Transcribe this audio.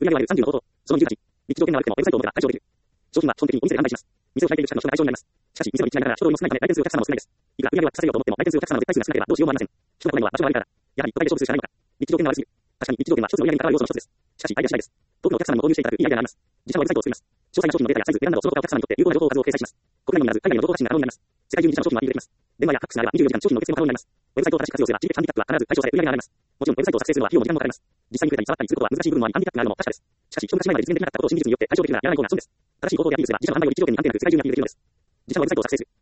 売上は30のこと。その28、立地条件が悪くてもウェブサイトを持てば解消できる。商品は基本的にお店で販売します。店を開いている主の対象になります。しかし、店の立地内ながら人通りも少ないため来店するお客様も少ないです。いくら売上をアップさせようと思っても来店するお客様の絶対数が少なければどうしようもありません。人が来ないのは場所が悪いから。やはり都会で勝負するしかないのか。立地条件が悪すぎる。確かに立地条件は一つの売上に関わる要素の一つです。しかし、アイデア次第です。多くのお客様にも購入していただくいいアイデアがあります。自社のウェブサイトを作ります。詳細な商品のデータやサイズ、値段などその他お客様にとって有効な情報を数を掲載します。国内のみならず海外の情報発信が可能になります。世界中に自社の商品はアピールできます。電話やファックスがあれば24時間商品の受付も可能になります。ウェブサイトを正しく活用すれば地域ハンディキャップは必ず解消され売上が上がります。もちろんウェブサイトを作成するのは費用も時間もかかります。実際に触れたり触ったりすることは難しい部分もありハンディキャップがあるのも確かです。しかし、一昔前まで実現できなかったことを真実によって解消できるならやらない方が損です。正しい方法でアピールすれば自社の販売を立地条件に安定なく世界中にアピールできるのです。自社のウェブサイトを作成する。